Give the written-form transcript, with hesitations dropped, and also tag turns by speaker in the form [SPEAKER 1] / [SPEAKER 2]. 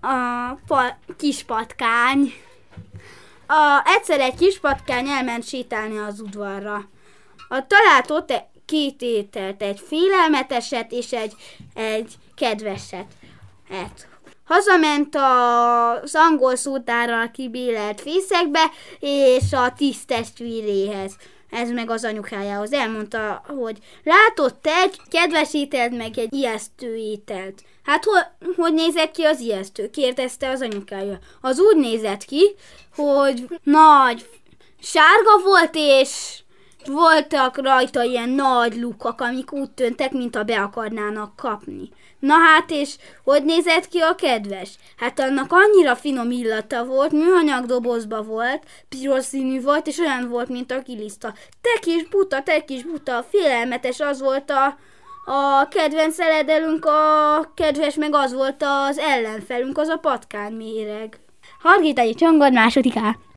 [SPEAKER 1] kis patkány. Egyszer egy kis patkány elment sétálni az udvarra. Talált ott két ételt, egy félelmeteset és egy kedveset. Hazament az angol szótárral kibélelt fészekbe és a 10 testvéréhez. Ez meg az anyukájához elmondta, hogy látott egy kedves ételt, meg egy ijesztő ételt. Hát hogy nézett ki az ijesztő? Kérdezte az anyukája. Az úgy nézett ki, hogy nagy sárga volt, és voltak rajta ilyen nagy lukak, amik úgy tűntek, mintha be akarnának kapni. Na hát, és hogy nézett ki a kedves? Hát annak annyira finom illata volt, műanyag dobozba volt, piros színű volt, és olyan volt, mint a giliszta. Te kis buta, félelmetes, az volt a kedvenc eledelünk, a kedves meg az volt az ellenfelünk, az a patkányméreg. Hargitai Csongor, 2.